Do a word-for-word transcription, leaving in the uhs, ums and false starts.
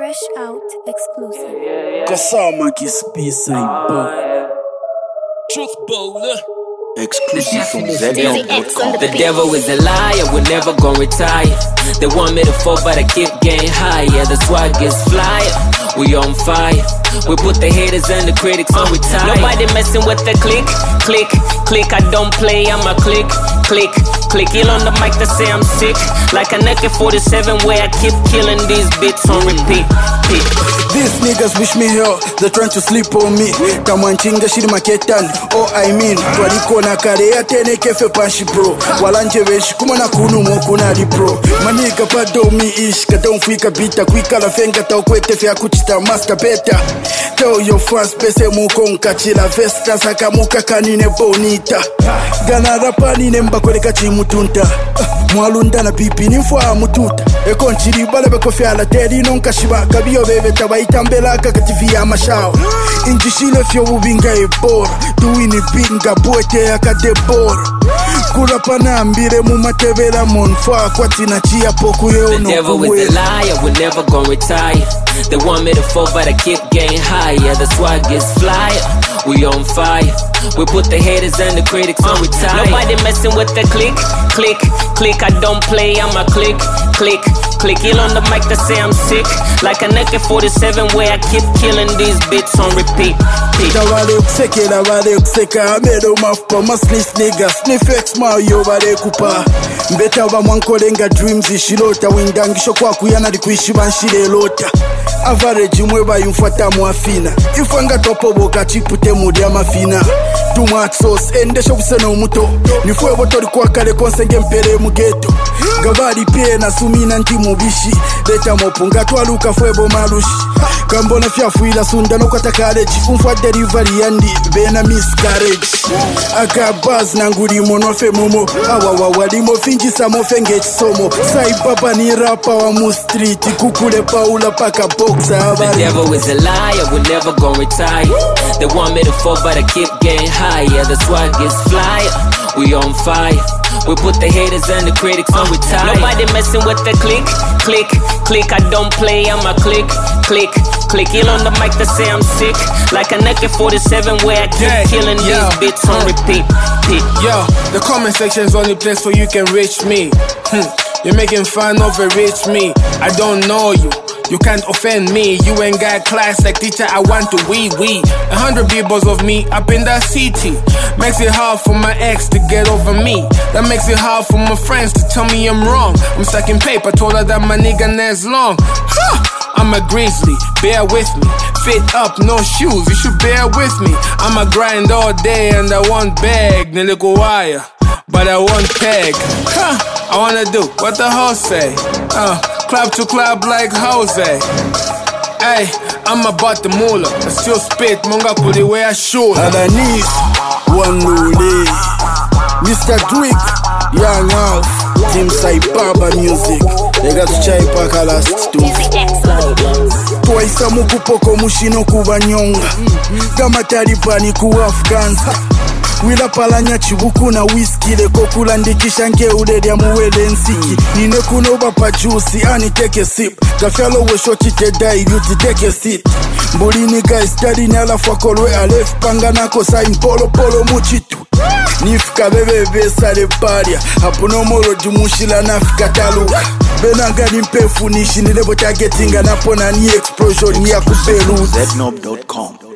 Fresh Out exclusive. Kasama Kispisa Iba. Truth Bowler. Exclusive from Z L dot com. The devil is a liar, we're never gonna retire. They want me to fall, but I keep getting higher. The swag is flyer, we on fire. We put the haters and the critics on retire. Nobody messing with the click, click, click. I don't play, I'm a click, click, click. Ill on the mic to say I'm sick, like a N A K forty-seven where I keep killing these beats on repeat. Peak. These niggas wish me hell, they're trying to sleep on me. Kamanchinga shiri maketan, oh I mean. Twaliko na kare ya tene kefe panshi bro. Walanje veshi kumana kunu mokuna di bro. Maniga pado mi ish, kata unfuika bita. Kwika la fenga ta ukwete fya kuchita master beta. Tell your fans pese mukonka chila vesta. Saka muka kanine bonita. Gana rapa nine mbakole kachi mutunta. Mwalunda na pipi nimfwa mututa. Eko nchiri bale beko fyala teri nonka shiba. Kabiyo bebe tabaita mbelaka kativi ya mashao. Injishile fyo ubinga ebora. Duini binga boete ya kadebora. Kurapa na ambire mumatevela monfwa. Kwa tina chia poku yeo no kuwe. The devil is a liar, we're never gonna retire. They want me to fall but I keep getting higher. The swag is flyer, we on fire. We put the haters and the critics on retire. Nobody messing with the click, click, click. I don't play, I'm a click, click, click. Ill on the mic to say I'm sick, like a N A K forty-seven where I keep killing these beats on repeat. Tawale kuseke la wale kuseka. Amedo mafupa maslis nigga. Sniff X mayo wale kupa. Mbeta wa mwankolenga dreams ishilota. Windangisho kwa kuyana di kuishi banshile lota. Average mweba yumfata mwafina. Ifanga topo boka chipute mudi ya mafina. Tuma sauce endesho kusena umuto. Nifue boto likuwa kale konsenge mpele mugeto. Gabari pie na sumina nti mubishi. Leta mopunga tualuka fuebo marushi. Kambona fiafu ila sunda no kata college. Umfa delivery yandi bena miscarriage. Aka buzz na nguri monofe momo. Awa walimo finji sa mofenge chisomo. Sai papa ni rapa wa mu street. Kukule paula paka boxa. The devil is a liar, we're never gonna retire. They want me to fall but I keep getting higher. The swag is flyer, we on fire. We put the haters and the critics on retire. Nobody messing with the click, click, click. I don't play, I'm a click, click, click. Ill on the mic to say I'm sick, like a N A K forty-seven where I keep yeah, killing yo. These beats on repeat. Peak. Yo, the comment section's only place where you can reach me. Hm. You're making fun of a rich me. I don't know you. You can't offend me, you ain't got class like teacher, I want to wee wee. A hundred people of me up in the city. Makes it hard for my ex to get over me. That makes it hard for my friends to tell me I'm wrong. I'm stuck in paper, told her that my nigga nails long. Huh. I'm a grizzly, bear with me. Fit up, no shoes, you should bear with me. I'm a grind all day and I want bag, niligo wire, but I want peg. Huh. I wanna do what the hoes say. Uh. Club to club like Jose. Hey, I'm about the moolah. I still spit, munga kuli where I should. Underneath, one lule. Mister Dwick, Young Alf, Team Saibaba Music. They got to chai paka last two. Twaisa mukupoko mushino kubanyonga. Kama taribani ku Afghansa. Wila palanya chibuku na whisky. Leko kulandikisha nge udedi ya muwele nsiki. Nine kuno bapa juicy, ani take a sip. Gafyalo we shoti te die, you take a seat. Mbulini guys, study ni alafu wakolwe alef. Panga nako sain polo polo muchitu. Nifika bebe besa de paria. Hapuno moro jumushila nafika taluka. Benanga nimpe funishi nilebo targetinga napona ni explosion ni ya kuperuzi. Z N O B dot com.